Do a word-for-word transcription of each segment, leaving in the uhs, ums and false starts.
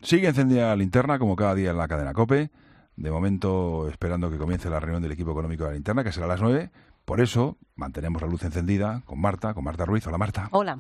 Sigue encendida la linterna como cada día en la cadena COPE. De momento esperando que comience la reunión del equipo económico de la linterna, que será a las nueve. Por eso mantenemos la luz encendida con Marta, con Marta Ruiz. Hola, Marta. Hola.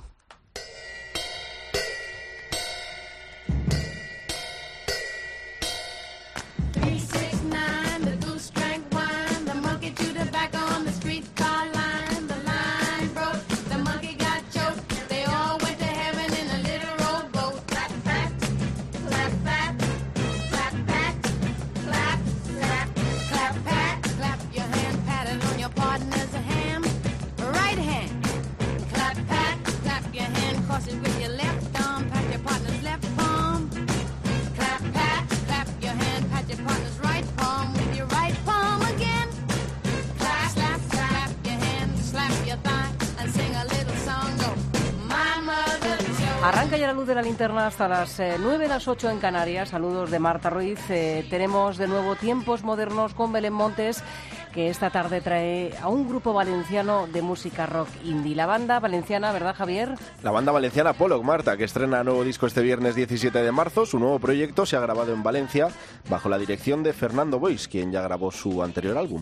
Arranca ya la luz de la linterna hasta las eh, nueve, las ocho en Canarias. Saludos de Marta Ruiz. Eh, tenemos de nuevo Tiempos Modernos con Belén Montes, que esta tarde trae a un grupo valenciano de música rock indie. La banda valenciana, ¿verdad, Javier? La banda valenciana Pollock, Marta, que estrena nuevo disco este viernes diecisiete de marzo. Su nuevo proyecto se ha grabado en Valencia bajo la dirección de Fernando Boix, quien ya grabó su anterior álbum.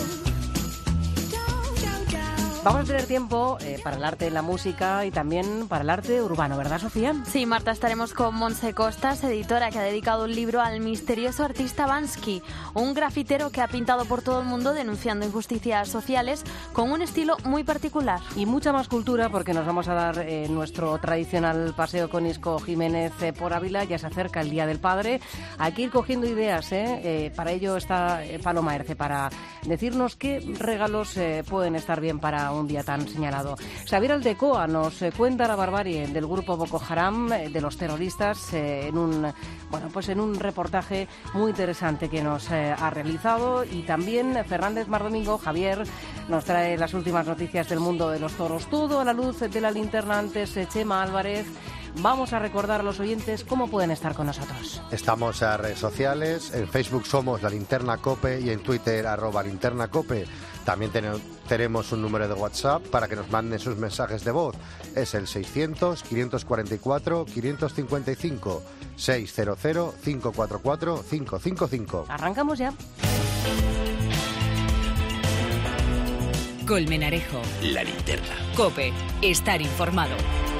Vamos a tener tiempo eh, para el arte en la música y también para el arte urbano, ¿verdad, Sofía? Sí, Marta, estaremos con Montse Costas, editora que ha dedicado un libro al misterioso artista Bansky, un grafitero que ha pintado por todo el mundo denunciando injusticias sociales con un estilo muy particular. Y mucha más cultura, porque nos vamos a dar eh, nuestro tradicional paseo con Isco Jiménez eh, por Ávila. Ya se acerca el Día del Padre. Hay que ir cogiendo ideas, ¿eh? Eh, para ello está eh, Paloma Erce, para decirnos qué regalos eh, pueden estar bien para un día tan señalado. Xavier Aldecoa nos eh, cuenta la barbarie del grupo Boko Haram, eh, de los terroristas, eh, en un bueno pues en un reportaje muy interesante que nos eh, ha realizado. Y también Fernández Mardomingo, Javier, nos trae las últimas noticias del mundo de los toros. Todo a la luz de la linterna. Antes, eh, Chema Álvarez. Vamos a recordar a los oyentes cómo pueden estar con nosotros. Estamos en las redes sociales, en Facebook somos La Linterna COPE y en Twitter arroba Linterna COPE. También ten- tenemos un número de WhatsApp para que nos manden sus mensajes de voz. Es el seiscientos, quinientos cuarenta y cuatro, quinientos cincuenta y cinco, seiscientos, cinco cuatro cuatro, cinco cinco cinco. Arrancamos ya. Colmenarejo. La Linterna. COPE. Estar informado.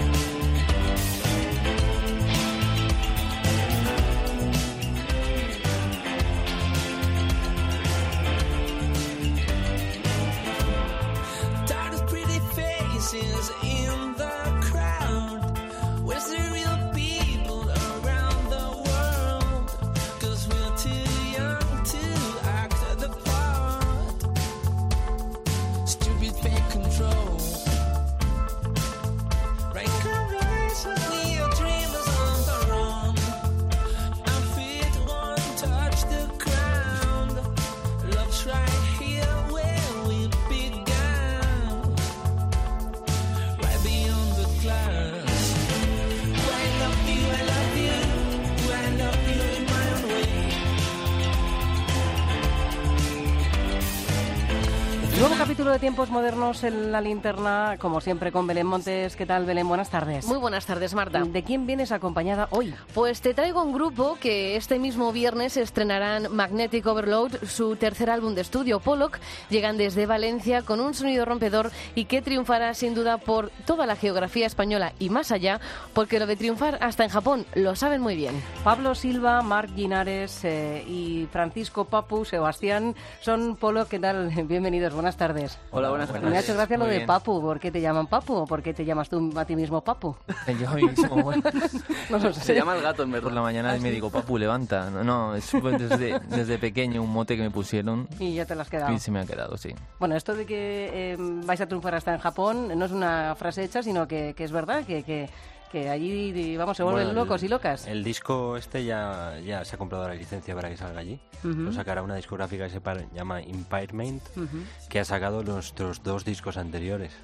Nuevo capítulo de Tiempos Modernos en la linterna, como siempre con Belén Montes. ¿Qué tal, Belén? Buenas tardes. Muy buenas tardes, Marta. ¿De quién vienes acompañada hoy? Pues te traigo un grupo que este mismo viernes estrenarán Magnetic Overload, su tercer álbum de estudio. Pollock llegan desde Valencia con un sonido rompedor y que triunfará sin duda por toda la geografía española y más allá, porque lo de triunfar hasta en Japón lo saben muy bien. Pablo Silva, Marc Linares eh, y Francisco Papu Sebastián son Pollock. ¿Qué tal? Bienvenidos, buenas tardes. Hola, buenas tardes. Me ha hecho gracia lo Muy de bien. Papu. ¿Por qué te llaman Papu o por qué te llamas tú a ti mismo Papu? Yo mismo, bueno, No lo sé. se llama el gato en verdad. Por la mañana ¿Ah, me sí? digo, papu, levanta. No, no, es desde, desde pequeño un mote que me pusieron Y ya te lo has quedado. y se me ha quedado, sí. Bueno, esto de que eh, vais a triunfar hasta en Japón no es una frase hecha, sino que, que es verdad, que, que, que allí, vamos, se vuelven Bueno, locos el, y locas. El disco este ya, ya se ha comprado la licencia para que salga allí. Ujú. Lo sacará una discográfica que se pa- llama Impairment, Ujú. que ha sacado nuestros dos discos anteriores.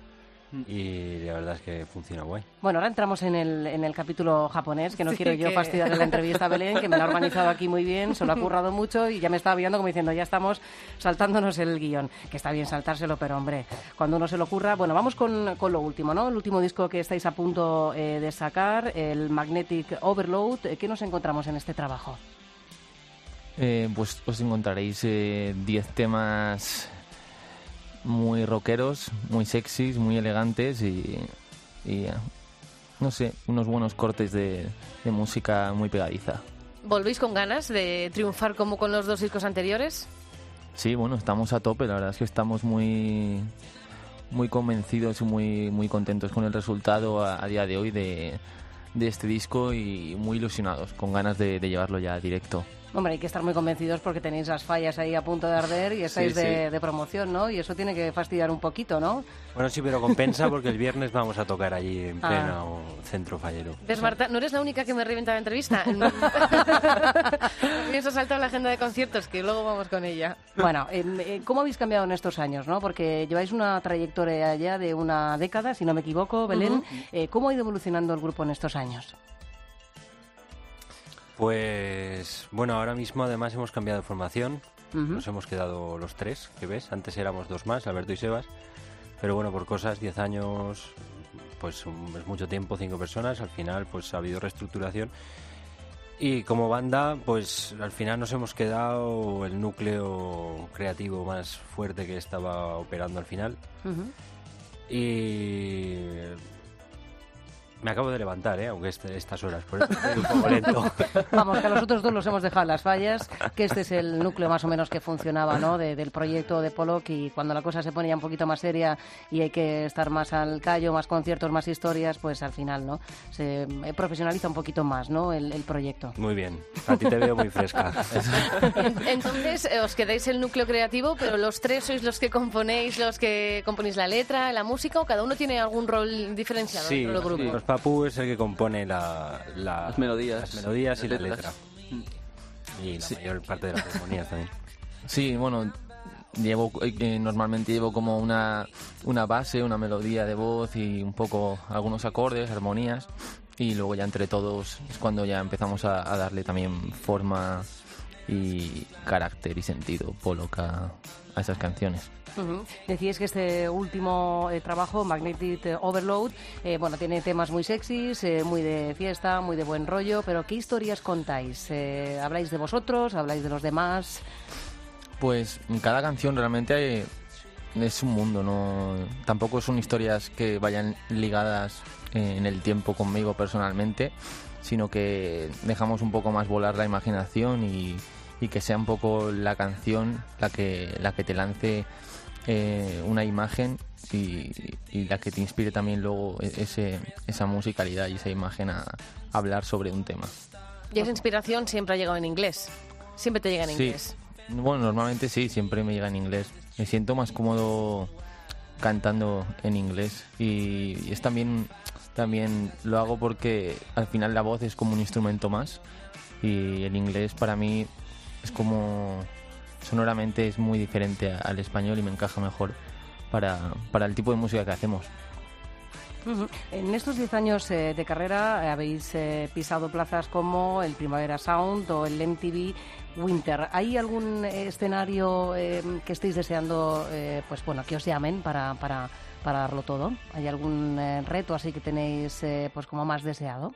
y la verdad es que funciona guay. Bueno, ahora entramos en el, en el capítulo japonés, que no Sí, quiero yo que- fastidiar la entrevista a Belén, que me la ha organizado aquí muy bien, se lo ha currado mucho y ya me estaba viendo como diciendo, ya estamos saltándonos el guión, que está bien saltárselo, pero hombre, cuando uno se lo curra... Bueno, vamos con, con lo último, ¿no? El último disco que estáis a punto eh, de sacar, el Magnetic Overload. ¿Qué nos encontramos en este trabajo? Eh, pues os encontraréis eh, diez temas muy rockeros, muy sexys, muy elegantes y, y eh, no sé, unos buenos cortes de, de música muy pegadiza. ¿Volvéis con ganas de triunfar como con los dos discos anteriores? Sí, bueno, estamos a tope, la verdad es que estamos muy muy convencidos y muy, muy contentos con el resultado a, a día de hoy de, de este disco y muy ilusionados, con ganas de, de llevarlo ya directo. Hombre, hay que estar muy convencidos porque tenéis las fallas ahí a punto de arder y estáis Sí, de, sí. de promoción, ¿no? Y eso tiene que fastidiar un poquito, ¿no? Bueno, sí, pero compensa porque el viernes vamos a tocar allí en Ah. pleno centro fallero. ¿Ves, Marta? No eres la única que me revienta la entrevista. Pienso saltar la agenda de conciertos, que luego vamos con ella. Bueno, eh, eh, ¿cómo habéis cambiado en estos años, no? Porque lleváis una trayectoria ya de una década, si no me equivoco, Belén. Ujú. Eh, ¿Cómo ha ido evolucionando el grupo en estos años? Pues bueno, ahora mismo además hemos cambiado de formación. Ujú. Nos hemos quedado los tres, que ves, antes éramos dos más, Alberto y Sebas, pero bueno, por cosas, diez años, pues un- es mucho tiempo, cinco personas, al final pues ha habido reestructuración y como banda pues al final nos hemos quedado el núcleo creativo más fuerte que estaba operando al final Ujú. y me acabo de levantar, ¿eh? Aunque este- estas horas, por eso estoy un poco lento. Vamos, que a los otros dos los hemos dejado en las fallas, que este es el núcleo más o menos que funcionaba, ¿no? De- del proyecto de Pollock, y cuando la cosa se pone ya un poquito más seria y hay que estar más al callo, más conciertos, más historias, pues al final, ¿no? Se eh, profesionaliza un poquito más, ¿no? El, el proyecto. Muy bien, a ti te veo muy fresca. En- Entonces, eh, os quedáis el núcleo creativo, pero los tres sois los que componéis, los que componéis la letra, la música, o cada uno tiene algún rol diferenciado Sí, dentro del grupo. pues Papu es el que compone la, la- Las melodías, las melodías y las la letras. letra. Y la mayor parte de las armonías también. Sí, bueno, llevo eh, normalmente llevo como una, una base, una melodía de voz y un poco algunos acordes, armonías, y luego ya entre todos es cuando ya empezamos a, a darle también forma y carácter y sentido Pollock a, a esas canciones. Ujú. Decíais que este último eh, trabajo, Magnetic Overload, eh, bueno, tiene temas muy sexys, eh, muy de fiesta, muy de buen rollo, pero ¿qué historias contáis? Eh, ¿Habláis de vosotros? ¿Habláis de los demás? Pues cada canción realmente eh, es un mundo, no tampoco son historias que vayan ligadas eh, en el tiempo conmigo personalmente, sino que dejamos un poco más volar la imaginación y, y que sea un poco la canción la que la que te lance eh, una imagen y, y la que te inspire también luego e- ese, esa musicalidad y esa imagen a, a hablar sobre un tema. Y esa inspiración siempre ha llegado en inglés. Siempre te llega en Sí. inglés. Bueno, normalmente sí, siempre me llega en inglés. Me siento más cómodo cantando en inglés y, y es también, también lo hago porque al final la voz es como un instrumento más y el inglés para mí es como sonoramente es muy diferente a- al español y me encaja mejor para, para el tipo de música que hacemos. Ujú. En estos diez años eh, de carrera eh, habéis eh, pisado plazas como el Primavera Sound o el M T V Winter. ¿Hay algún eh, escenario eh, que estéis deseando, eh, pues bueno, que os llamen para, para, para darlo todo? ¿Hay algún eh, reto así que tenéis eh, pues como más deseado?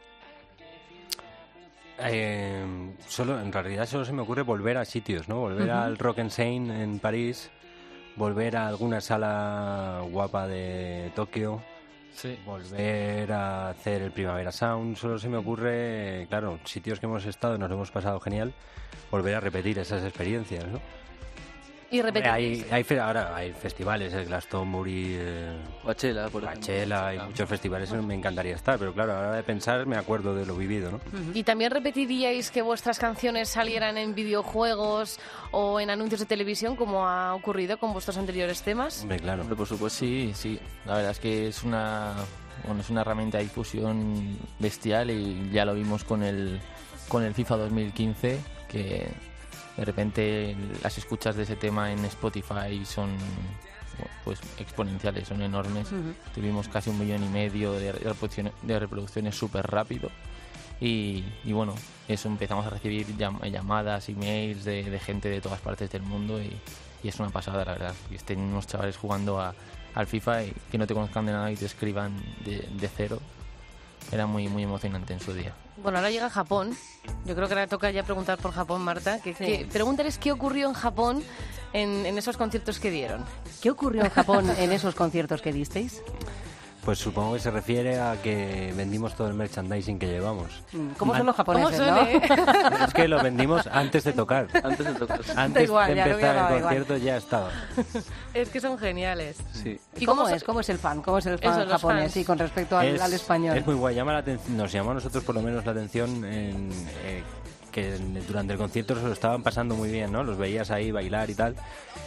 Eh, solo, en realidad solo se me ocurre volver a sitios, ¿no? Volver Ujú. al Rock and Seine en París, volver a alguna sala guapa de Tokio, volver a hacer el Primavera Sound. Solo se me ocurre, claro, sitios que hemos estado y nos lo hemos pasado genial, volver a repetir esas experiencias, ¿no? Y repetir. Hay, hay fe- ahora hay festivales, el Glastonbury, eh, Coachella, por ejemplo. Coachella, hay muchos festivales en los que me encantaría estar, pero claro, a la hora de pensar me acuerdo de lo vivido, ¿no? ¿Y también repetiríais que vuestras canciones salieran en videojuegos o en anuncios de televisión, como ha ocurrido con vuestros anteriores temas? Hombre, claro. Por supuesto, sí, sí. La verdad es que es una, bueno, es una herramienta de difusión bestial y ya lo vimos con el, con el FIFA dos mil quince, que de repente las escuchas de ese tema en Spotify son pues exponenciales, son enormes. Ujú. Tuvimos casi un millón y medio de reproducciones, de reproducciones súper rápido. Y, y bueno, eso, empezamos a recibir llam- llamadas, emails de, de gente de todas partes del mundo y, y es una pasada, la verdad. Y estén unos chavales jugando a, al FIFA y que no te conozcan de nada y te escriban de, de cero. Era muy, muy emocionante en su día. Bueno, ahora llega Japón. Yo creo que ahora toca ya preguntar por Japón, Marta. Que, Sí. que- pregúntales qué ocurrió en Japón en, en esos conciertos que dieron. ¿Qué ocurrió en Japón en esos conciertos que disteis? Pues supongo que se refiere a que vendimos todo el merchandising que llevamos. Mm, ¿Cómo son An- los japoneses, ¿Cómo no? suele, eh? Es que lo vendimos antes de tocar. Antes de tocar. Antes Da igual, de ya lo empezar había dado el igual. concierto ya estaba. Es que son geniales. Sí. ¿Y cómo es? ¿Cómo es el fan? ¿Cómo es el fan Eso, los japonés? fans. Sí, con respecto al, es, al español. es muy guay. Llama la aten- nos llamó a nosotros por lo menos la atención en, eh, que en- durante el concierto se lo estaban pasando muy bien, ¿no? Los veías ahí bailar y tal.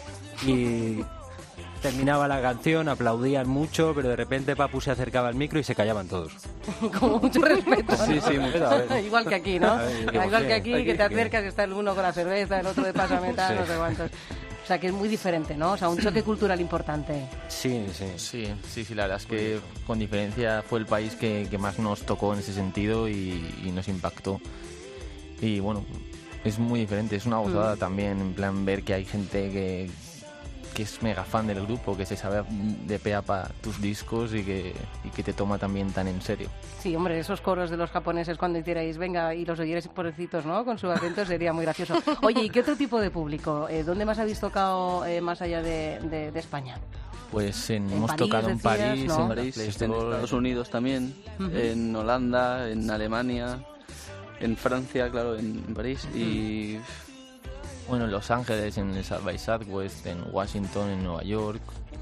Y terminaba la canción, aplaudían mucho, pero de repente Papu se acercaba al micro y se callaban todos. Con mucho respeto. Sí, sí, mucho. A ver. Igual que aquí, ¿no? A ver, ¿qué Igual por que qué? aquí, Aquí, que te ¿qué? acercas, está el uno con la cerveza, el otro de pásame tal, Sí. no sé cuántos. O sea, que es muy diferente, ¿no? O sea, un choque cultural importante. Sí, sí. Sí, sí, sí, la verdad es que con diferencia fue el país que, que más nos tocó en ese sentido y, y nos impactó. Y bueno, es muy diferente, es una gozada también, en plan ver que hay gente que, que es mega fan del grupo, que se sabe de pe a pa tus discos y que, y que te toma también tan en serio. Sí, hombre, esos coros de los japoneses cuando hicierais, venga, y los oyerais pobrecitos, ¿no? Con su acento sería muy gracioso. Oye, ¿y qué otro tipo de público? Eh, ¿Dónde más habéis tocado eh, más allá de, de- de España? Pues en- En hemos París, tocado en decías, París, ¿no? en En París, Play en Store. Estados Unidos también, Ujú. en Holanda, en Alemania, en Francia, claro, en, en París y Bueno, en Los Ángeles, en el South by Southwest, en Washington, en Nueva York.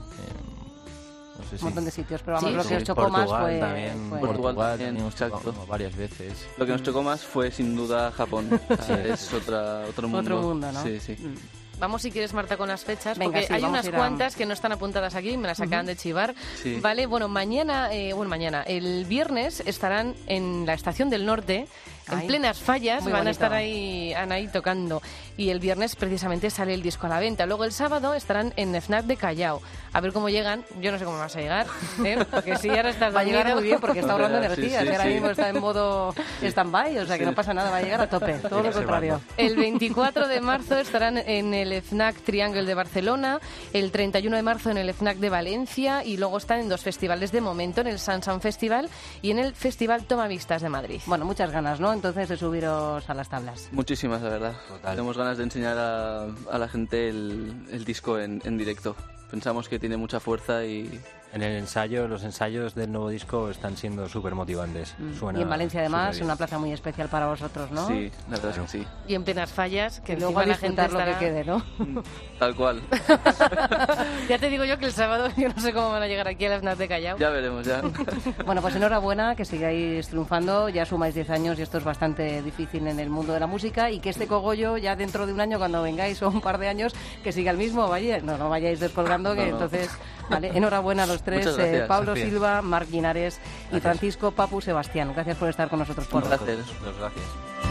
en- no sé Un si- montón de sitios, pero vamos, Sí, lo que sí, os chocó más Portugal fue... también, fue- Portugal Portugal también, también hemos tocado exacto. varias veces. lo que nos tocó más fue sin duda Japón. O sea, es otra, otro mundo. Otro mundo, ¿no? Sí, sí. Mm. Vamos, si quieres, Marta, con las fechas, Venga, porque sí, hay vamos unas a ir a- cuantas que no están apuntadas aquí, me las acaban de chivar. Sí. Vale, bueno, mañana, eh, bueno, mañana, el viernes estarán en la Estación del Norte, en Ay, plenas fallas, muy van bonito. a estar ahí, han ahí tocando. Y el viernes precisamente sale el disco a la venta. Luego el sábado estarán en FNAC de Callao. A ver cómo llegan. Yo no sé cómo vas a llegar, ¿eh? Porque si ahora estás Va a llegar dormido- muy bien porque está ahorrando Sí, energías. sí, y ahora sí. mismo está en modo stand-by, o sea que Sí. no pasa nada, va a llegar a tope. Todo lo Reservando. contrario. El veinticuatro de marzo estarán en el FNAC Triangle de Barcelona, el treinta y uno de marzo en el FNAC de Valencia y luego están en dos festivales de momento, en el Sansan Festival y en el Festival Toma Vistas de Madrid. Bueno, muchas ganas, ¿no? Entonces de subiros a las tablas. Muchísimas, la verdad. Total. Tenemos ganas de enseñar a, a la gente el, el disco en, en directo. Pensamos que tiene mucha fuerza y En el ensayo, los ensayos del nuevo disco están siendo súper motivantes. Suena Y en Valencia además, superbién. una plaza muy especial para vosotros, ¿no? sí, la verdad es que sí. Y en plenas fallas, que Que luego encima a la gente disfrutar lo que estará... quede, ¿no? Tal cual. Ya te digo yo que el sábado yo no sé cómo van a llegar aquí a las FNAC de Callao. Ya veremos, ya. Bueno, pues enhorabuena, que sigáis triunfando, ya sumáis diez años y esto es bastante difícil en el mundo de la música y que este cogollo ya dentro de un año cuando vengáis o un par de años que siga el mismo, vaya, no, no vayáis descolgando, que No, no. entonces, vale, enhorabuena a los tres, Muchas gracias. eh, Pablo Gracias. Silva, Marc Guinares y Francisco Papu Sebastián. Gracias por estar con nosotros por Un placer. Muchas gracias.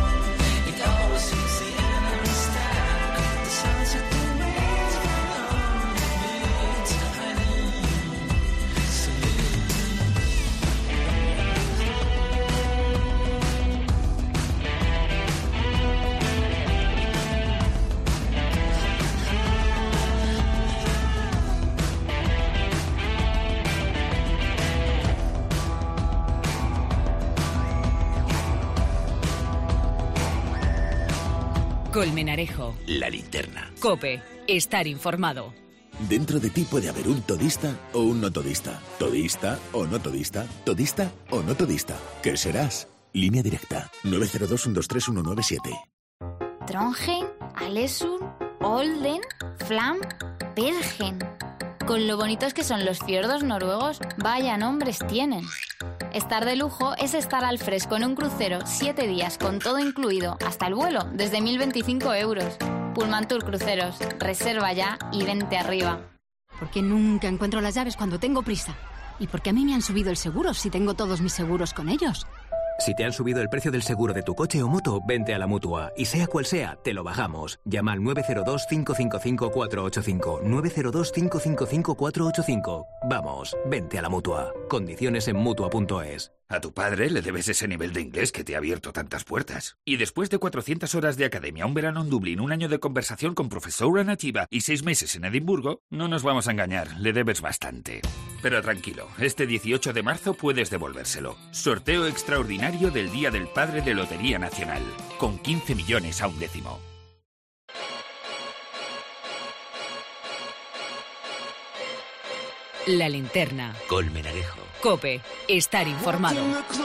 Colmenarejo. La linterna. Cope. Estar informado. Dentro de ti puede haber un todista o un no todista. Todista o no todista. Todista o no todista. ¿Qué serás? Línea directa. nueve cero dos, uno dos tres, uno nueve siete. Trondheim, Alesund, Olden, Flam, Bergen. Con lo bonitos que son los fiordos noruegos, vaya nombres tienen. Estar de lujo es estar al fresco en un crucero siete días con todo incluido, hasta el vuelo, desde mil veinticinco euros. Pullman Tour Cruceros, reserva ya y vente arriba. Porque nunca encuentro las llaves cuando tengo prisa. Y porque a mí me han subido el seguro si tengo todos mis seguros con ellos. Si te han subido el precio del seguro de tu coche o moto, vente a la Mutua. Y sea cual sea, te lo bajamos. Llama al nueve cero dos, cinco cinco cinco, cuatro ocho cinco. nueve cero dos, cinco cinco cinco, cuatro ocho cinco. Vamos, vente a la Mutua. Condiciones en Mutua punto es. A tu padre le debes ese nivel de inglés que te ha abierto tantas puertas. Y después de cuatrocientas horas de academia, un verano en Dublín, un año de conversación con profesora nativa y seis meses en Edimburgo, no nos vamos a engañar, le debes bastante. Pero tranquilo, este dieciocho de marzo puedes devolvérselo. Sorteo extraordinario del Día del Padre de Lotería Nacional, con quince millones a un décimo. La linterna. Colmenarejo. COPE. Estar informado.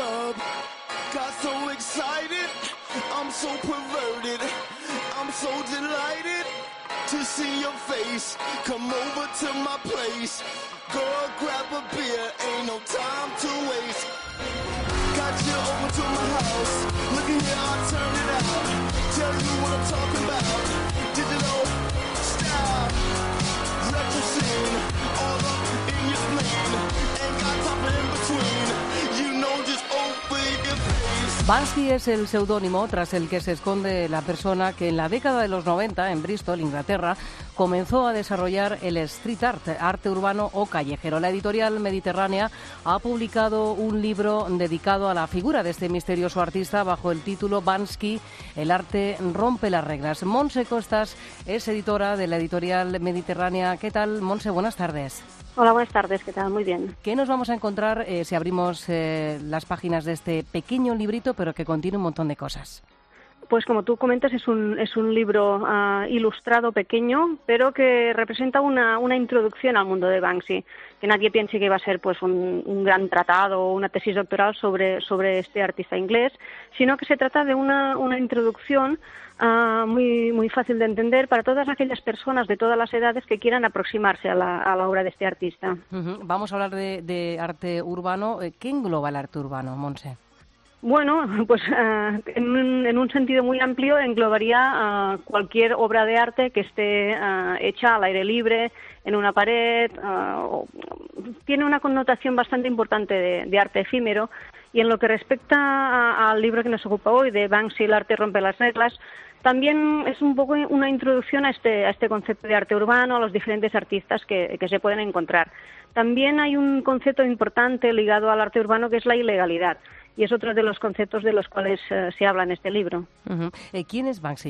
Banksy es el seudónimo tras el que se esconde la persona que en la década de los noventa, en Bristol, Inglaterra, comenzó a desarrollar el street art, arte urbano o callejero. La editorial Mediterránea ha publicado un libro dedicado a la figura de este misterioso artista bajo el título Banksy, el arte rompe las reglas. Montse Costas es editora de la editorial Mediterránea. ¿Qué tal, Montse? Buenas tardes. Hola, buenas tardes, ¿qué tal? Muy bien. ¿Qué nos vamos a encontrar eh, si abrimos eh, las páginas de este pequeño librito, pero que contiene un montón de cosas? Pues como tú comentas, es un, es un libro uh, ilustrado pequeño, pero que representa una, una introducción al mundo de Banksy. Que nadie piense que va a ser pues un, un gran tratado o una tesis doctoral sobre, sobre este artista inglés, sino que se trata de una, una introducción uh, muy, muy fácil de entender para todas aquellas personas de todas las edades que quieran aproximarse a la, a la obra de este artista. Uh-huh. Vamos a hablar de, de arte urbano. ¿Qué engloba el arte urbano, Montse? Bueno, pues uh, en, un, en un sentido muy amplio englobaría uh, cualquier obra de arte que esté uh, hecha al aire libre, en una pared. Uh, tiene una connotación bastante importante de, de arte efímero. Y en lo que respecta a, al libro que nos ocupa hoy, de Banksy, el arte rompe las reglas, también es un poco una introducción a este, a este concepto de arte urbano, a los diferentes artistas que, que se pueden encontrar. También hay un concepto importante ligado al arte urbano que es la ilegalidad. Y es otro de los conceptos de los cuales uh, se habla en este libro. Uh-huh. eh, ¿Quién es Banksy?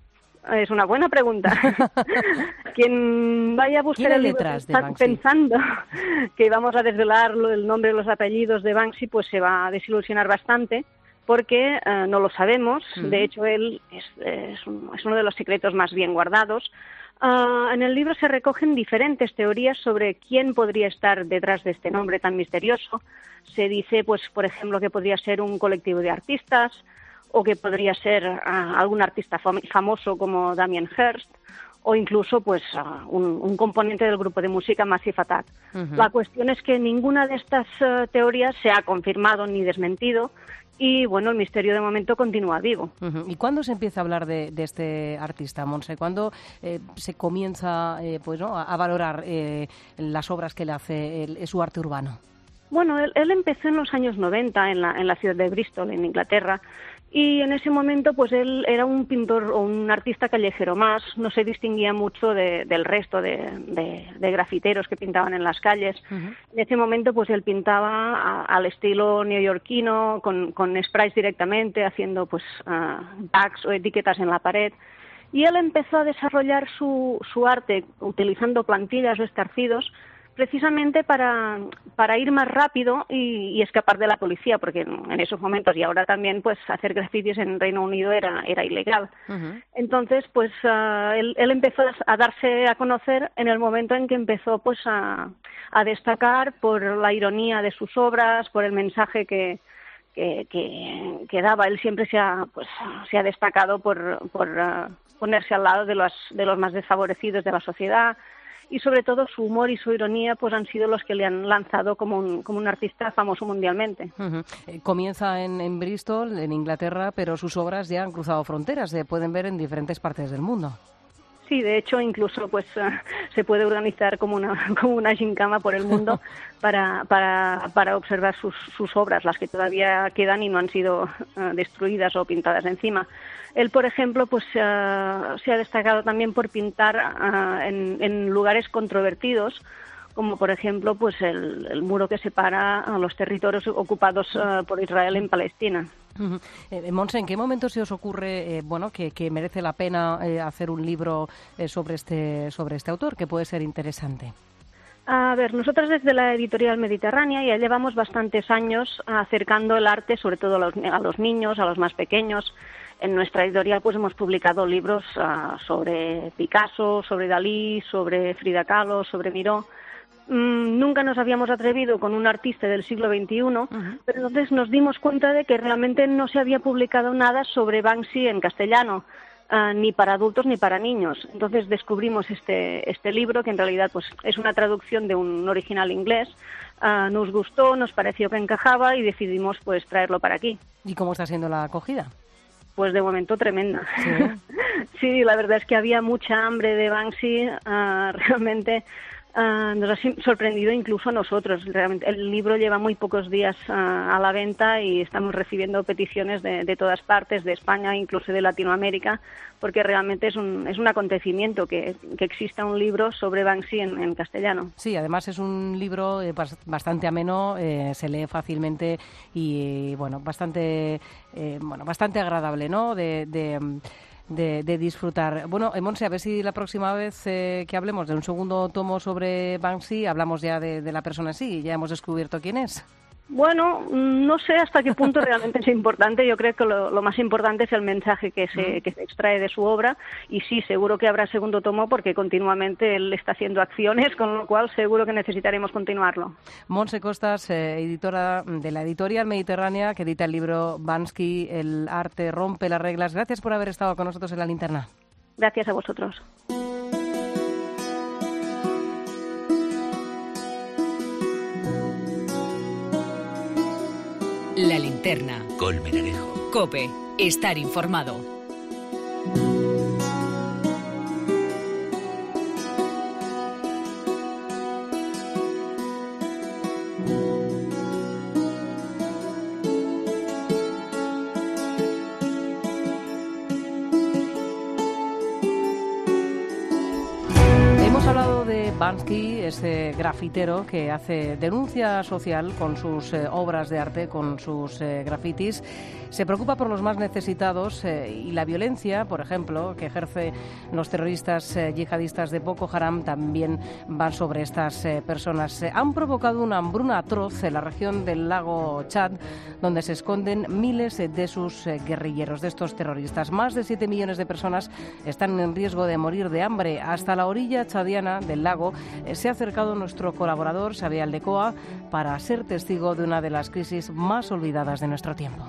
Es una buena pregunta. Quien vaya a buscar el libro pensando que vamos a desvelar el nombre y los apellidos de Banksy, pues se va a desilusionar bastante, porque uh, no lo sabemos. Uh-huh. De hecho, él es, es, un, es uno de los secretos más bien guardados. Uh, en el libro se recogen diferentes teorías sobre quién podría estar detrás de este nombre tan misterioso. Se dice, pues, por ejemplo, que podría ser un colectivo de artistas o que podría ser uh, algún artista fam- famoso como Damien Hirst o incluso, pues, uh, un, un componente del grupo de música Massive Attack. Uh-huh. La cuestión es que ninguna de estas uh, teorías se ha confirmado ni desmentido. Y, bueno, el misterio de momento continúa vivo. Uh-huh. ¿Y cuándo se empieza a hablar de, de este artista, Montse? ¿Cuándo eh, se comienza eh, pues, ¿no? a, a valorar eh, las obras que le hace el, su arte urbano? Bueno, él, él empezó en los años noventa en la, en la ciudad de Bristol, en Inglaterra, y en ese momento pues él era un pintor o un artista callejero más, no se distinguía mucho de, del resto de, de, de grafiteros que pintaban en las calles. Uh-huh. En ese momento pues él pintaba a, al estilo neoyorquino, con, con sprays directamente, haciendo pues uh, tags o etiquetas en la pared. Y él empezó a desarrollar su, su arte utilizando plantillas o estarcidos, precisamente para, para ir más rápido y, y escapar de la policía, porque en, en esos momentos y ahora también pues hacer grafitis en Reino Unido era, era ilegal. Uh-huh. Entonces pues uh, él, él empezó a darse a conocer en el momento en que empezó pues a, a destacar por la ironía de sus obras, por el mensaje que que, que, que daba. Él siempre se ha pues se ha destacado por, por uh, ponerse al lado de los, de los más desfavorecidos de la sociedad. Y sobre todo su humor y su ironía pues han sido los que le han lanzado como un, como un artista famoso mundialmente. Uh-huh. Eh, comienza en, en Bristol, en Inglaterra, pero sus obras ya han cruzado fronteras, se pueden ver en diferentes partes del mundo. Sí, de hecho, incluso pues uh, se puede organizar como una como una gincama por el mundo para para para observar sus sus obras, las que todavía quedan y no han sido uh, destruidas o pintadas encima. Él, por ejemplo, pues uh, se ha destacado también por pintar uh, en, en lugares controvertidos, como por ejemplo pues el, el muro que separa a los territorios ocupados uh, por Israel en Palestina. Uh-huh. Eh, Montse, ¿en qué momento se os ocurre eh, bueno, que, que merece la pena eh, hacer un libro eh, sobre este sobre este autor, que puede ser interesante? A ver, nosotros desde la editorial Mediterránea ya llevamos bastantes años acercando el arte, sobre todo a los, a los niños, a los más pequeños. En nuestra editorial pues hemos publicado libros uh, sobre Picasso, sobre Dalí, sobre Frida Kahlo, sobre Miró. Mm, nunca nos habíamos atrevido con un artista del siglo veintiuno, uh-huh. pero entonces nos dimos cuenta de que realmente no se había publicado nada sobre Banksy en castellano, uh, ni para adultos ni para niños. Entonces descubrimos este, este libro, que en realidad pues es una traducción de un original inglés. Uh, nos gustó, nos pareció que encajaba y decidimos pues traerlo para aquí. ¿Y cómo está siendo la acogida? Pues de momento tremenda. Sí, sí, la verdad es que había mucha hambre de Banksy, uh, realmente. Uh, nos ha sorprendido incluso a nosotros. Realmente el libro lleva muy pocos días uh, a la venta y estamos recibiendo peticiones de, de todas partes, de España, incluso de Latinoamérica, porque realmente es un, es un acontecimiento que, que exista un libro sobre Banksy en, en castellano. Sí, además es un libro eh, bastante ameno, eh, se lee fácilmente y, bueno, bastante, eh, bueno, bastante agradable, ¿no?, de... de De, de disfrutar. Bueno, Montse, a ver si la próxima vez eh, que hablemos de un segundo tomo sobre Banksy, hablamos ya de, de la persona en sí, ya hemos descubierto quién es. Bueno, no sé hasta qué punto realmente es importante. Yo creo que lo, lo más importante es el mensaje que se, que se extrae de su obra, y sí, seguro que habrá segundo tomo porque continuamente él está haciendo acciones, con lo cual seguro que necesitaremos continuarlo. Montse Costas, eh, editora de la editorial Mediterránea, que edita el libro Banksy, el arte rompe las reglas. Gracias por haber estado con nosotros en La Linterna. Gracias a vosotros. La Linterna. Colmenarejo. COPE. Estar informado. Hemos hablado de Banksy, ese grafitero que hace denuncia social con sus eh, obras de arte, con sus eh, grafitis. Se preocupa por los más necesitados eh, y la violencia, por ejemplo, que ejerce los terroristas eh, yihadistas de Boko Haram también van sobre estas eh, personas. Eh, han provocado una hambruna atroz en la región del lago Chad, donde se esconden miles eh, de sus eh, guerrilleros, de estos terroristas. Más de siete millones de personas están en riesgo de morir de hambre. Hasta la orilla chadiana del lago eh, se ha acercado nuestro colaborador, Xavier Aldecoa, para ser testigo de una de las crisis más olvidadas de nuestro tiempo.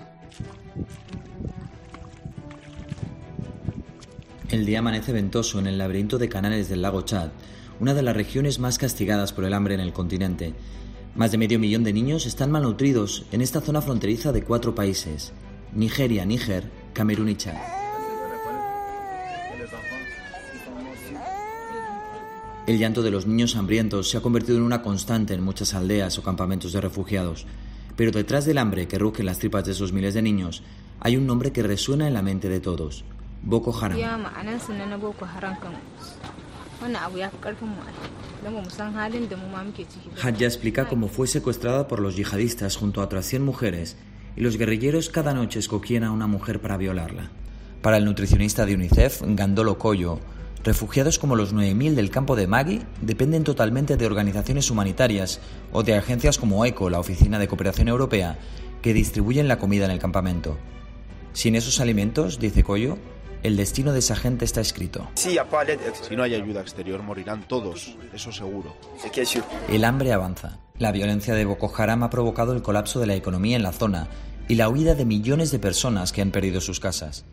El día amanece ventoso en el laberinto de canales del lago Chad, una de las regiones más castigadas por el hambre en el continente. Más de medio millón de niños están malnutridos en esta zona fronteriza de cuatro países: Nigeria, Níger, Camerún y Chad. El llanto de los niños hambrientos se ha convertido en una constante en muchas aldeas o campamentos de refugiados. Pero detrás del hambre que ruge en las tripas de esos miles de niños, hay un nombre que resuena en la mente de todos: Boko Haram. Hadja explica cómo fue secuestrada por los yihadistas junto a otras cien mujeres, y los guerrilleros cada noche escogían a una mujer para violarla. Para el nutricionista de UNICEF, Gandolo Koyo, refugiados como los nueve mil del campo de Magui dependen totalmente de organizaciones humanitarias o de agencias como ECHO, la Oficina de Cooperación Europea, que distribuyen la comida en el campamento. Sin esos alimentos, dice Koyo, el destino de esa gente está escrito. Si no hay ayuda exterior, morirán todos, eso seguro. El hambre avanza. La violencia de Boko Haram ha provocado el colapso de la economía en la zona y la huida de millones de personas que han perdido sus casas.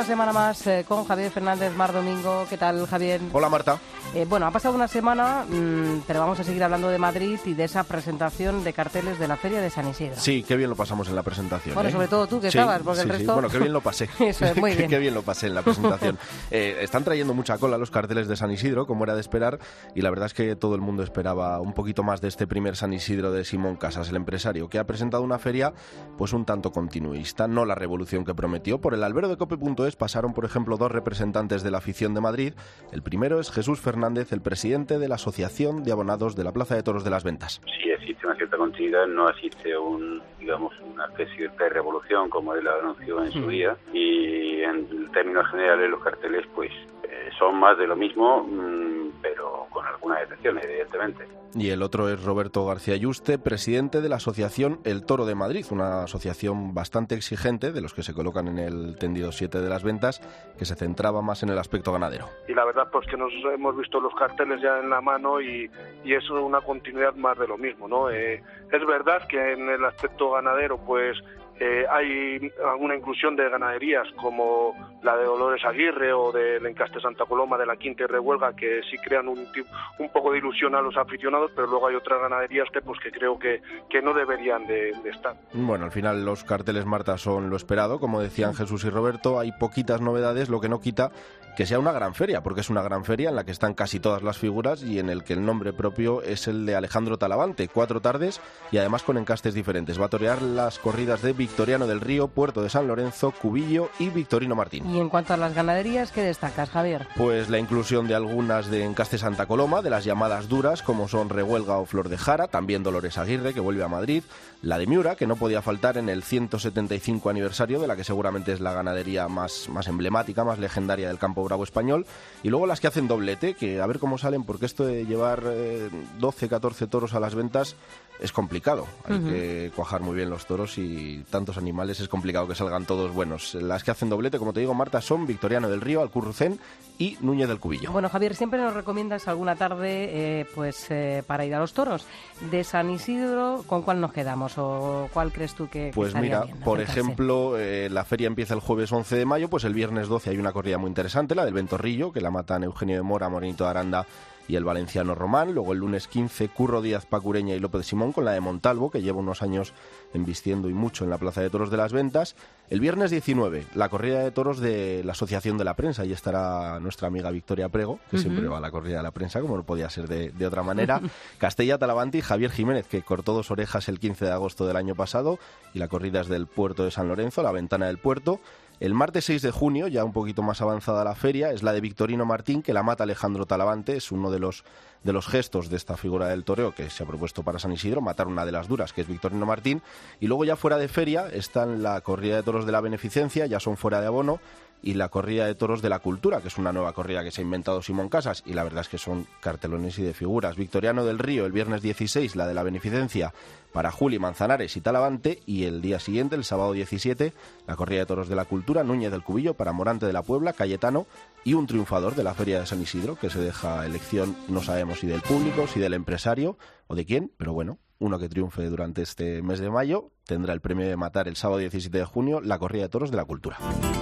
semana más eh, con Javier Fernández Mar Domingo. ¿Qué tal, Javier? Hola, Marta. Eh, bueno, ha pasado una semana, mmm, pero vamos a seguir hablando de Madrid y de esa presentación de carteles de la Feria de San Isidro. Sí, qué bien lo pasamos en la presentación. Bueno, ¿eh? sobre todo tú que sí, estabas, porque sí, el sí. resto... Bueno, qué bien lo pasé. Eso es, muy bien. Qué bien lo pasé en la presentación. eh, están trayendo mucha cola los carteles de San Isidro, como era de esperar, y la verdad es que todo el mundo esperaba un poquito más de este primer San Isidro de Simón Casas, el empresario, que ha presentado una feria pues un tanto continuista, no la revolución que prometió. Por el albero de cope punto es pasaron, por ejemplo, dos representantes de la afición de Madrid. El primero es Jesús Fernández, el presidente de la Asociación de Abonados de la Plaza de Toros de las Ventas. Sí existe una cierta continuidad, no existe un, digamos, una especie de revolución como él anunció en su Mm. día, y en términos generales los carteles pues eh, son más de lo mismo, mmm, pero con algunas excepciones, evidentemente. Y el otro es Roberto García Yuste, presidente de la asociación El Toro de Madrid, una asociación bastante exigente, de los que se colocan en el tendido siete de las Ventas, que se centraba más en el aspecto ganadero. Y la verdad pues que nos hemos visto los carteles ya en la mano y, y es una continuidad más de lo mismo, ¿no? Eh, es verdad que en el aspecto ganadero pues Eh, hay alguna inclusión de ganaderías como la de Dolores Aguirre o del Encaste Santa Coloma de la Quinta y Revuelga, que sí crean un, un poco de ilusión a los aficionados, pero luego hay otras ganaderías que pues que creo que, que no deberían de, de estar. Bueno, al final los carteles, Marta, son lo esperado, como decían Jesús y Roberto. Hay poquitas novedades, lo que no quita que sea una gran feria, porque es una gran feria en la que están casi todas las figuras y en el que el nombre propio es el de Alejandro Talavante. Cuatro tardes y además con encastes diferentes. Va a torear las corridas de Victoriano del Río, Puerto de San Lorenzo, Cubillo y Victorino Martín. Y en cuanto a las ganaderías, ¿qué destacas, Javier? Pues la inclusión de algunas de Encaste Santa Coloma, de las llamadas duras, como son Revuelga o Flor de Jara, también Dolores Aguirre, que vuelve a Madrid, la de Miura, que no podía faltar en el ciento setenta y cinco aniversario, de la que seguramente es la ganadería más, más emblemática, más legendaria del campo bravo español, y luego las que hacen doblete, que a ver cómo salen, porque esto de llevar eh, doce, catorce toros a las ventas es complicado. Hay Uh-huh. que cuajar muy bien los toros y tantos animales, es complicado que salgan todos buenos. Las que hacen doblete, como te digo, Marta, son Victoriano del Río, Alcurrucén y Núñez del Cubillo. Bueno, Javier, siempre nos recomiendas alguna tarde eh, pues eh, para ir a los toros. De San Isidro, ¿con cuál nos quedamos o cuál crees tú que, que Pues estaría mira, bien por acercarse? ejemplo, eh, la feria empieza el jueves once de mayo, pues el viernes doce hay una corrida muy interesante, la del Ventorrillo, que la matan Eugenio de Mora, Morenito de Aranda y el valenciano Román. Luego el lunes quince, Curro Díaz, Pacureña y López Simón con la de Montalvo, que lleva unos años embistiendo y mucho en la Plaza de Toros de las Ventas. El viernes diecinueve, la corrida de toros de la Asociación de la Prensa, y estará nuestra amiga Victoria Prego, que Ujú. siempre va a la corrida de la prensa, como no podía ser de, de otra manera. Castella Talavante y Javier Jiménez, que cortó dos orejas el quince de agosto del año pasado, y la corrida es del Puerto de San Lorenzo, la Ventana del Puerto. El martes seis de junio, ya un poquito más avanzada la feria, es la de Victorino Martín, que la mata Alejandro Talavante. Es uno de los, de los gestos de esta figura del toreo que se ha propuesto para San Isidro, matar una de las duras, que es Victorino Martín. Y luego ya fuera de feria están la corrida de toros de la Beneficencia, ya son fuera de abono, y la corrida de toros de la Cultura, que es una nueva corrida que se ha inventado Simón Casas, y la verdad es que son cartelones y de figuras. Victoriano del Río el viernes dieciséis, la de la Beneficencia para Juli, Manzanares y Talavante, y el día siguiente, el sábado diecisiete, la corrida de toros de la Cultura, Núñez del Cubillo para Morante de la Puebla, Cayetano y un triunfador de la Feria de San Isidro, que se deja elección, no sabemos si del público, si del empresario o de quién, pero bueno, uno que triunfe durante este mes de mayo tendrá el premio de matar el sábado diecisiete de junio la corrida de toros de la Cultura.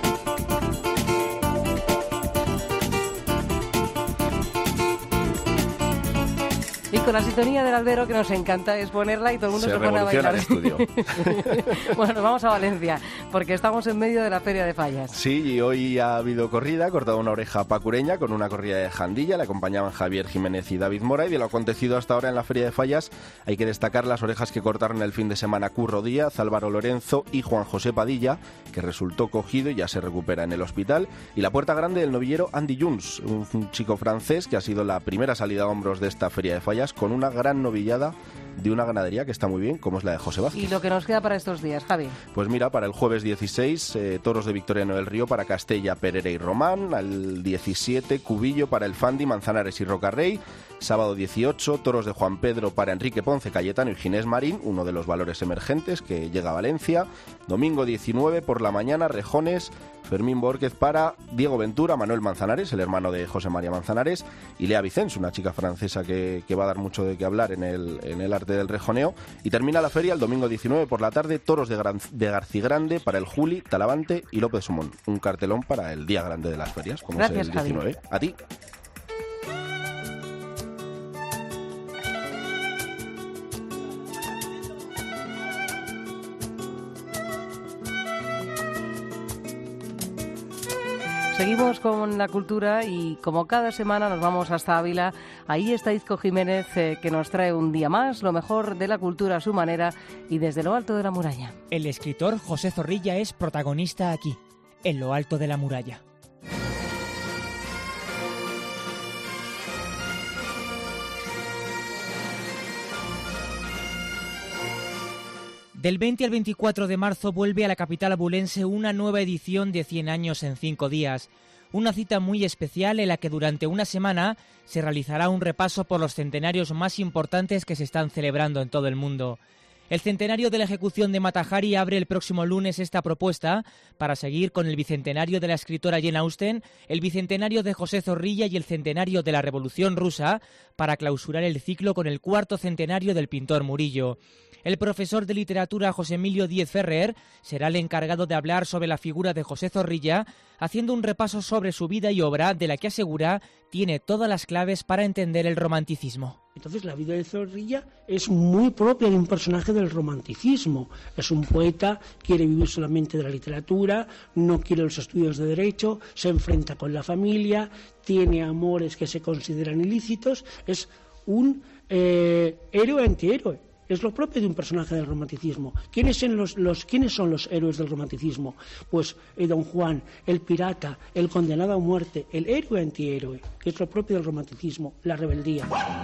Y con la sintonía del albero, que nos encanta es ponerla y todo el mundo se, Se pone a revoluciona bailar. el estudio. Bueno, nos vamos a Valencia, porque estamos en medio de la Feria de Fallas. Sí, y hoy ha habido corrida, ha cortado una oreja pacureña con una corrida de jandilla, le acompañaban Javier Jiménez y David Mora, y de lo acontecido hasta ahora en la Feria de Fallas hay que destacar las orejas que cortaron el fin de semana Curro Díaz, Álvaro Lorenzo y Juan José Padilla, que resultó cogido y ya se recupera en el hospital, y la puerta grande del novillero Andy Junts, un, un chico francés que ha sido la primera salida a hombros de esta Feria de Fallas, con una gran novillada de una ganadería que está muy bien, como es la de José Vázquez. Y lo que nos queda para estos días, Javi. Pues mira, para el jueves dieciséis, eh, toros de Victoriano del Río para Castella, Perera y Román. Al diecisiete, Cubillo para el Fandi, Manzanares y Rocarrey. Sábado dieciocho, toros de Juan Pedro para Enrique Ponce, Cayetano y Ginés Marín, uno de los valores emergentes que llega a Valencia. Domingo diecinueve, por la mañana, Rejones, Fermín Bórquez para Diego Ventura, Manuel Manzanares, el hermano de José María Manzanares, y Lea Vicens, una chica francesa que, que va a dar mucho de qué hablar en el, en el arte parte del rejoneo. Y termina la feria el domingo diecinueve por la tarde, toros de, Gran, de Garcigrande para el Juli, Talavante y López Sumón. Un cartelón para el día grande de las ferias, como Gracias, es el diecinueve. Javi. A ti. Seguimos con la cultura y como cada semana nos vamos hasta Ávila. Ahí está Izco Jiménez, eh, que nos trae un día más lo mejor de la cultura a su manera y desde lo alto de la muralla. El escritor José Zorrilla es protagonista aquí, en lo alto de la muralla. Del veinte al veinticuatro de marzo vuelve a la capital abulense una nueva edición de cien años en cinco días. Una cita muy especial en la que durante una semana se realizará un repaso por los centenarios más importantes que se están celebrando en todo el mundo. El centenario de la ejecución de Mata Hari abre el próximo lunes esta propuesta para seguir con el bicentenario de la escritora Jane Austen, el bicentenario de José Zorrilla y el centenario de la Revolución Rusa, para clausurar el ciclo con el cuarto centenario del pintor Murillo. El profesor de literatura José Emilio Díez Ferrer será el encargado de hablar sobre la figura de José Zorrilla, haciendo un repaso sobre su vida y obra, de la que asegura tiene todas las claves para entender el romanticismo. Entonces la vida de Zorrilla es muy propia de un personaje del romanticismo. Es un poeta, quiere vivir solamente de la literatura, no quiere los estudios de derecho, se enfrenta con la familia, tiene amores que se consideran ilícitos, es un eh, héroe antihéroe. Es lo propio de un personaje del romanticismo. ¿Quiénes son los, los, ¿quiénes son los héroes del romanticismo? Pues eh, Don Juan, el pirata, el condenado a muerte, el héroe antihéroe, que es lo propio del romanticismo, la rebeldía.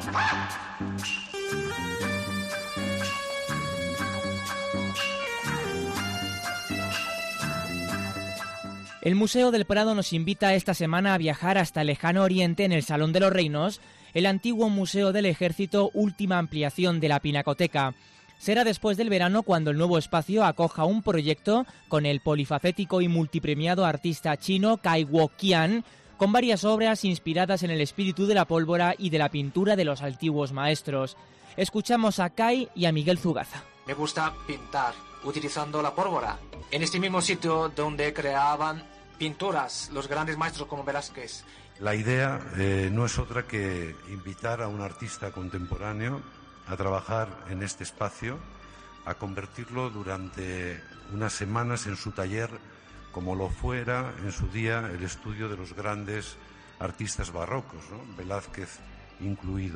El Museo del Prado nos invita esta semana a viajar hasta el lejano oriente en el Salón de los Reinos, el antiguo Museo del Ejército, última ampliación de la Pinacoteca. Será después del verano cuando el nuevo espacio acoja un proyecto con el polifacético y multipremiado artista chino Cai Guo-qian, con varias obras inspiradas en el espíritu de la pólvora y de la pintura de los antiguos maestros. Escuchamos a Cai y a Miguel Zugaza. Me gusta pintar utilizando la pólvora, en este mismo sitio donde creaban pinturas los grandes maestros como Velázquez. La idea eh, no es otra que invitar a un artista contemporáneo a trabajar en este espacio, a convertirlo durante unas semanas en su taller, como lo fuera en su día el estudio de los grandes artistas barrocos, ¿no? Velázquez incluido.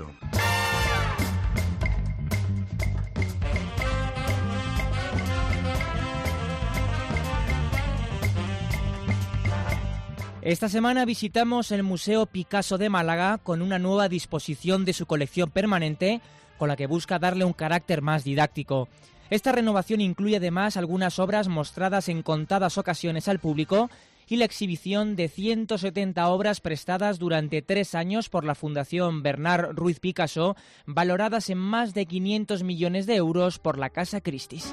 Esta semana visitamos el Museo Picasso de Málaga con una nueva disposición de su colección permanente, con la que busca darle un carácter más didáctico. Esta renovación incluye además algunas obras mostradas en contadas ocasiones al público y la exhibición de ciento setenta obras prestadas durante tres años por la Fundación Bernard Ruiz Picasso, valoradas en más de quinientos millones de euros por la Casa Christie's.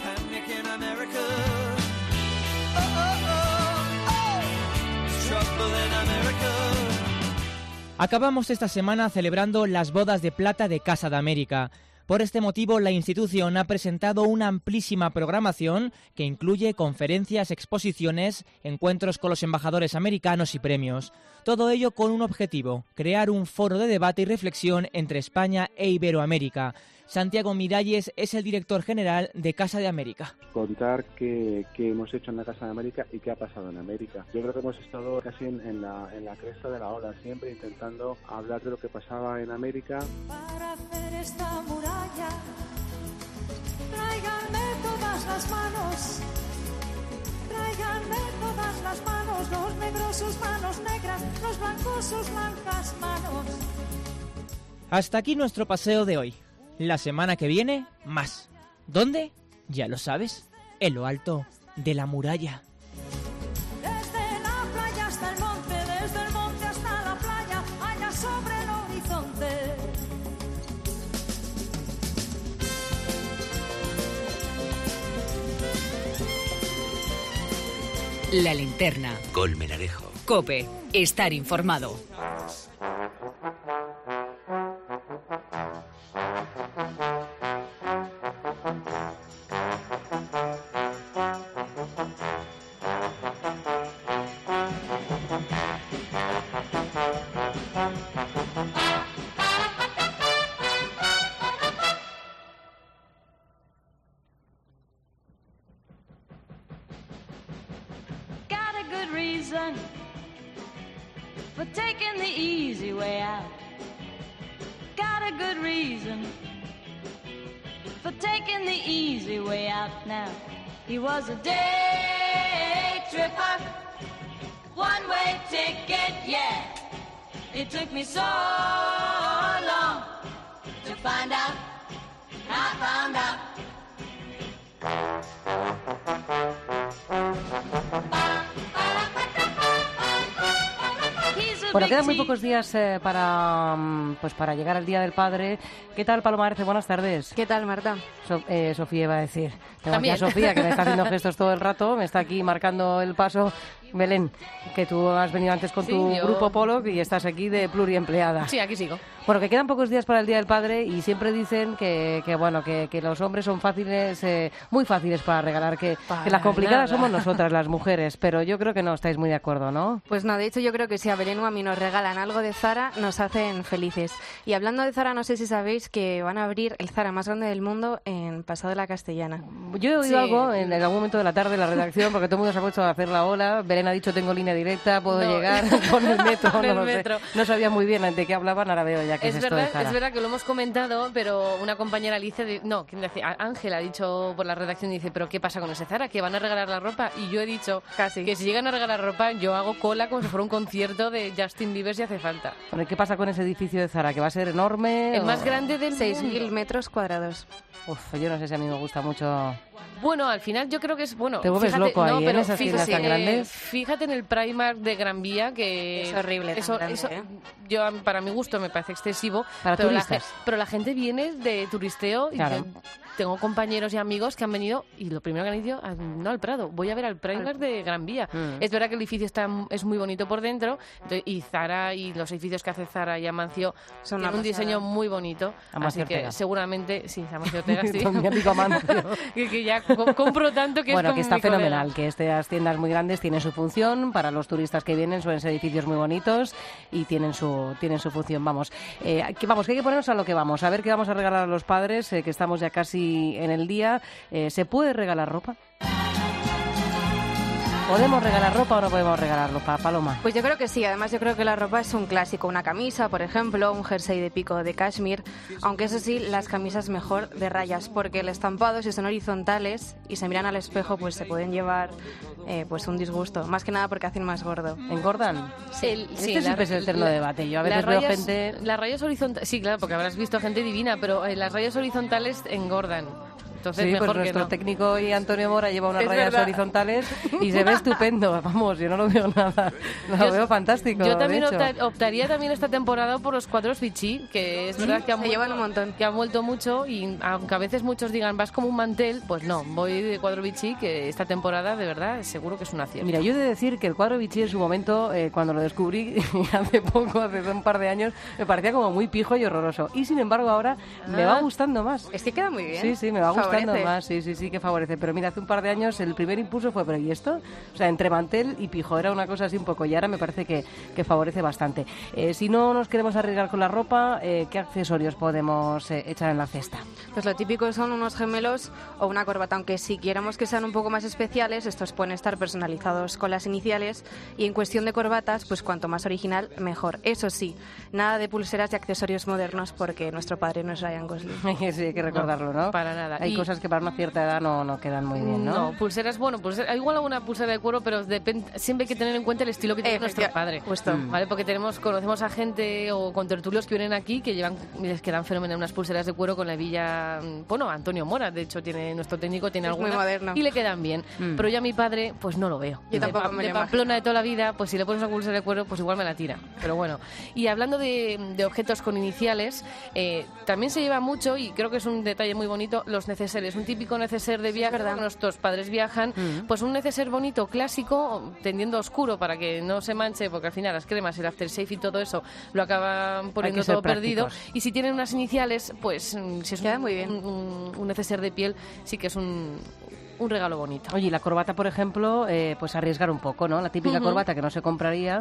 Acabamos esta semana celebrando las bodas de plata de Casa de América. Por este motivo, la institución ha presentado una amplísima programación que incluye conferencias, exposiciones, encuentros con los embajadores americanos y premios. Todo ello con un objetivo: crear un foro de debate y reflexión entre España e Iberoamérica. Santiago Miralles es el director general de Casa de América. Contar qué, qué hemos hecho en la Casa de América y qué ha pasado en América. Yo creo que hemos estado casi en, en, la, en la cresta de la ola, siempre intentando hablar de lo que pasaba en América. Para hacer esta muralla, tráiganme todas las manos, tráiganme todas las manos, los negros sus manos negras, los blancos sus blancas manos. Hasta aquí nuestro paseo de hoy. La semana que viene, más. ¿Dónde? Ya lo sabes, en lo alto de la muralla. Desde la playa hasta el monte, desde el monte hasta la playa, allá sobre el horizonte. La linterna. Colmenarejo. COPE. Estar informado. Thank you. for taking the easy way out. Got a good reason for taking the easy way out now. He was a day tripper, one-way ticket, yeah. It took me so long to find out, I found out. Bueno, quedan muy pocos días eh, para pues para llegar al Día del Padre. ¿Qué tal, Paloma Arce? Buenas tardes. ¿Qué tal, Marta? So, eh, Sofía iba a decir. Tengo aquí También. a Sofía, que me está haciendo gestos todo el rato, me está aquí marcando el paso. Belén, que tú has venido antes con Sí, tu yo- grupo Polo y estás aquí de pluriempleada. Sí, aquí sigo. Bueno, que quedan pocos días para el Día del Padre y siempre dicen que, que bueno, que, que los hombres son fáciles, eh, muy fáciles para regalar, que, Para que las complicadas nada. somos nosotras, las mujeres, pero yo creo que no estáis muy de acuerdo, ¿no? Pues no, de hecho yo creo que si a Belén o a mí nos regalan algo de Zara, nos hacen felices. Y hablando de Zara, no sé si sabéis que van a abrir el Zara más grande del mundo en Pasado de la Castellana. Yo he oído Sí. algo en algún momento de la tarde en la redacción, porque todo el mundo se ha puesto a hacer la ola. Belén ha dicho, tengo línea directa, puedo No. llegar con el metro, Con no el lo sé. metro. No sabía muy bien de qué hablaban, ahora veo ya que es, Es esto verdad, de Zara. es verdad que lo hemos comentado, pero una compañera Alicia, de- no, ¿quién decía? Ángela ha dicho por la redacción, dice, pero ¿qué pasa con ese Zara? ¿Que van a regalar la ropa? Y yo he dicho que si llegan a regalar ropa, yo hago cola como si fuera un concierto de Justin Bieber si hace falta. Bueno, ¿qué pasa con ese edificio de Zara? ¿Que va a ser enorme? El o- más grande del seis mil mundo. metros cuadrados. Uf, yo no sé si a mí me gusta mucho. Bueno, al final yo creo que es bueno. Te vuelves fíjate, loco no, ahí, ¿eh? pero en esas tiendas fíjate, tan grandes. eh, Fíjate en el Primark de Gran Vía, que Es horrible tan Eso, grande, eso ¿eh? yo para mi gusto me parece excesivo. Para pero turistas. La, ge- pero la gente viene de turisteo y Claro. yo tengo compañeros y amigos que han venido y lo primero que han ido, a- no al Prado, voy a ver al Primark de Gran Vía. Mm. Es verdad que el edificio está es muy bonito por dentro, entonces, y Zara y los edificios que hace Zara y Amancio Son tienen una un diseño pasada. muy bonito, Amancio así que Ortega. seguramente sí, Amancio Ortega, sí. Con mi amigo Amancio. que, que ya co- compro tanto que Bueno, es como que está mi colega. fenomenal, que estas tiendas muy grandes tienen su función, para los turistas que vienen suelen ser edificios muy bonitos y tienen su tienen su función. Vamos, eh, que, vamos, que hay que ponernos a lo que vamos, a ver qué vamos a regalar a los padres, eh, que estamos ya casi en el día. Eh, ¿Se puede regalar ropa? ¿Podemos regalar ropa o no podemos regalar ropa, Paloma? Pues yo creo que sí, además yo creo que la ropa es un clásico, una camisa, por ejemplo, un jersey de pico de cashmere, aunque eso sí, las camisas mejor de rayas, porque el estampado, si son horizontales y se miran al espejo, pues se pueden llevar eh, pues un disgusto, más que nada porque hacen más gordo. ¿Engordan? Sí, el, Este sí, siempre es el eterno debate. Yo a veces las veo rayas- gente- Las rayas horizontales, sí, claro, porque habrás visto gente divina, pero eh, las rayas horizontales engordan. Entonces, Sí, mejor pues que nuestro no. técnico y Antonio Mora lleva unas Es rayas verdad. horizontales y se ve estupendo. Vamos, yo no lo veo nada. Lo Yo- veo fantástico. Yo también de hecho. opta- optaría también esta temporada por los cuadros Vichy, que es Sí, verdad que han, se llevan vuelto, un montón. que han vuelto mucho y aunque a veces muchos digan vas como un mantel, pues no, voy de cuadro Vichy, que esta temporada de verdad seguro que es un acierto. Mira, yo he de decir que el cuadro Vichy en su momento, eh, cuando lo descubrí hace poco, hace un par de años, me parecía como muy pijo y horroroso. Y sin embargo ahora me Ah. va gustando más. Es que queda muy bien. Sí, sí, me va gustando Favorece. más, sí, sí, sí, que favorece. Pero mira, hace un par de años el primer impulso fue, ¿pero y esto? O sea, entre mantel y pijo, era una cosa así un poco, y ahora me parece que, que favorece bastante. Eh, si no nos queremos arriesgar con la ropa, eh, ¿qué accesorios podemos eh, echar en la cesta? Pues lo típico son unos gemelos o una corbata, aunque si queremos que sean un poco más especiales, estos pueden estar personalizados con las iniciales y en cuestión de corbatas, pues cuanto más original, mejor. Eso sí, nada de pulseras y accesorios modernos porque nuestro padre no es Ryan Gosling. Sí, hay que recordarlo, ¿no? Para nada. Hay Y- cosas que para una cierta edad no, no quedan muy bien, ¿no? No, pulseras, bueno, pulsera, igual alguna pulsera de cuero, pero depende, siempre hay que tener en cuenta el estilo que tiene nuestro padre. Justo. Mm. ¿Vale? Porque tenemos, conocemos a gente o con tertulios que vienen aquí que llevan, y les quedan fenomenal unas pulseras de cuero con la hebilla, mm, bueno, Antonio Mora, de hecho, tiene nuestro técnico, tiene Es muy alguna moderno. y le quedan bien. Mm. Pero yo a mi padre, pues no lo veo. Yo de tampoco Pa- me de lo imagino. Pamplona de toda la vida, pues si le pones una pulsera de cuero, pues igual me la tira. Pero bueno. Y hablando de, de objetos con iniciales, eh, también se lleva mucho, y creo que es un detalle muy bonito, los neceseres. Un típico neceser de viaje, cuando nuestros padres viajan, Mm. pues un neceser bonito, clásico, tendiendo a oscuro para que no se manche, porque al final las cremas, el aftershave y todo eso lo acaban poniendo ser todo perdido. prácticos. Y si tienen unas iniciales, pues mm, si es Queda un, muy bien. un, un- un neceser de piel, sí que es un, un regalo bonito. Oye, y la corbata, por ejemplo, eh, pues arriesgar un poco, ¿no? La típica Ujú. corbata que no se compraría.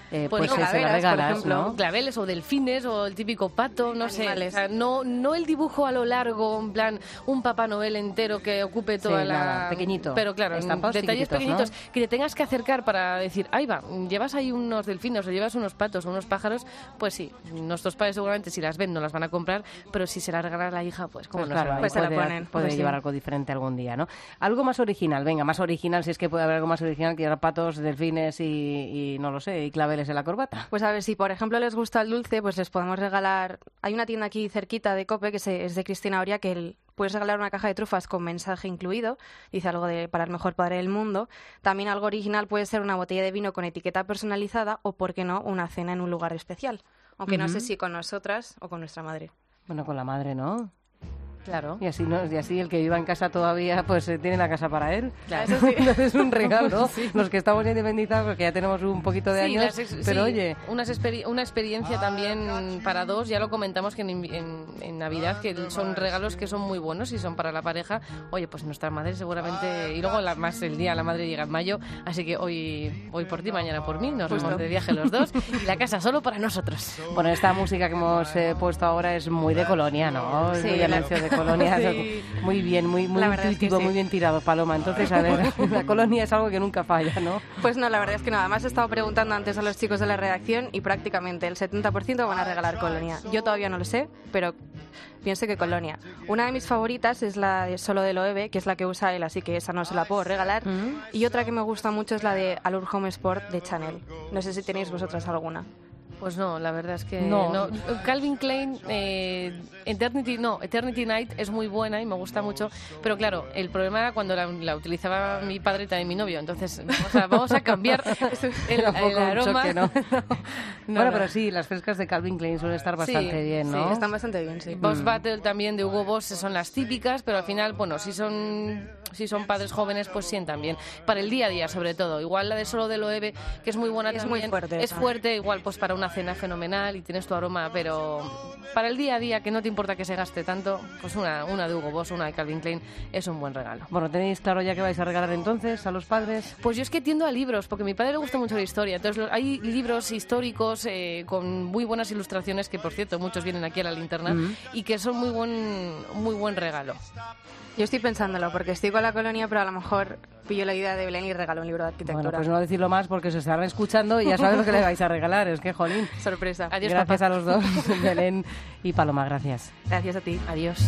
eh, Pues pues no, se- se la claveles, regalas, por ejemplo, ¿no? claveles o delfines o el típico pato, no Animales. sé. O sea, no, no el dibujo a lo largo, en plan un Papá Noel entero que ocupe toda Sí, la... nada, pequeñito. Pero claro, Estampados detalles chiquititos, pequeñitos que te tengas que acercar para decir, ahí va, llevas ahí unos delfines o llevas unos patos o unos pájaros, pues sí, nuestros padres seguramente si las ven no las van a comprar, pero si se las regala a la hija, pues como Pues no claro, se ahí pues se la puede, ponen. puede Pues sí. llevar algo diferente algún día, ¿no? Algo más original, venga, más original, si es que puede haber algo más original que llevar patos, delfines y, y no lo sé, y claveles en la corbata. Pues a ver, si por ejemplo les gusta el dulce, pues les podemos regalar... Hay una tienda aquí cerquita de Cope, que se- es de Cristina Oria, que el- puedes regalar una caja de trufas con mensaje incluido, dice algo de para el mejor padre del mundo. También algo original puede ser una botella de vino con etiqueta personalizada o, por qué no, una cena en un lugar especial. Aunque no Ujú. sé si con nosotras o con nuestra madre. Bueno, con la madre, ¿no? Claro. Y así, ¿no? Y así el que viva en casa todavía, pues eh, tiene la casa para él. Claro. Eso sí. Entonces es un regalo. Sí. Los que estamos ya independizados, porque ya tenemos un poquito de Sí, años, las ex- pero sí, oye... unas experi- una experiencia también para dos, ya lo comentamos que en, invi- en- en Navidad, que son regalos que son muy buenos y son para la pareja. Oye, pues nuestra madre seguramente, y luego la, más el día la madre llega en mayo, así que hoy, hoy por ti, mañana por mí, nos Justo. vamos de viaje los dos y la casa solo para nosotros. Bueno, esta música que hemos eh, puesto ahora es muy de Colonia, ¿no? Es Sí, muy la- anuncio de Colonia. Sí. Muy bien, muy, muy La verdad es que intuitivo, sí. muy bien tirado, Paloma. Entonces, a ver, la Colonia es algo que nunca falla, ¿no? Pues no, la verdad es que no. Además he estado preguntando antes a los chicos de la redacción y prácticamente el setenta por ciento van a regalar Colonia. Yo todavía no lo sé, pero pienso que Colonia. Una de mis favoritas es la de Solo de Loewe, que es la que usa él, así que esa no se la puedo regalar. Y otra que me gusta mucho es la de Allure Home Sport de Chanel. No sé si tenéis vosotras alguna. Pues no, la verdad es que No. no. Calvin Klein, eh, Eternity, no, Eternity Night es muy buena y me gusta mucho, pero claro, el problema era cuando la, la utilizaba mi padre y también mi novio, entonces vamos a, vamos a cambiar el, Era un poco el un aroma. choque, ¿no? No, bueno, no. pero sí, las frescas de Calvin Klein suelen estar bastante Sí, bien, ¿no? Sí, están bastante bien, sí. Boss Battle también de Hugo Boss son las típicas, pero al final, bueno, si son si son padres jóvenes, pues sientan bien. Para el día a día, sobre todo. Igual la de Solo de Loewe, que es muy buena Es también. muy fuerte Es esa. fuerte, igual pues para una cena fenomenal y tienes tu aroma, pero para el día a día, que no te importa que se gaste tanto, pues una, una de Hugo Boss, una de Calvin Klein, es un buen regalo. Bueno, ¿tenéis claro ya que vais a regalar entonces a los padres? Pues yo es que tiendo a libros, porque a mi padre le gusta mucho la historia. Entonces lo- hay libros históricos eh, con muy buenas ilustraciones, que por cierto muchos vienen aquí a la linterna, Mm. y que son muy buen, muy buen regalo. Yo estoy pensándolo, porque estoy con la Colonia, pero a lo mejor pillo la idea de Belén y regalo un libro de arquitectura. Bueno, pues no decirlo más porque se estarán escuchando y ya saben lo que le vais a regalar. Es que, jolín. Sorpresa. Adiós, Gracias papá. a los dos, Belén y Paloma, gracias. Gracias a ti. Adiós.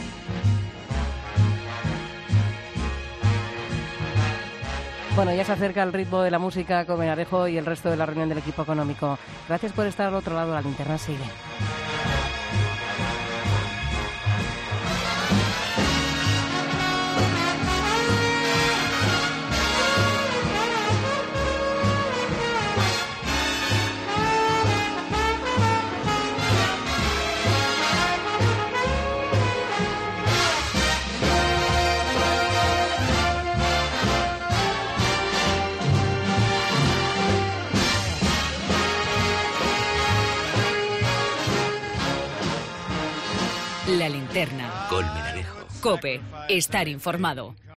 Bueno, ya se acerca el ritmo de la música con Menarejo y el resto de la reunión del equipo económico. Gracias por estar al otro lado, la linterna sigue. La linterna. Colmenarejo. Cope. Estar informado.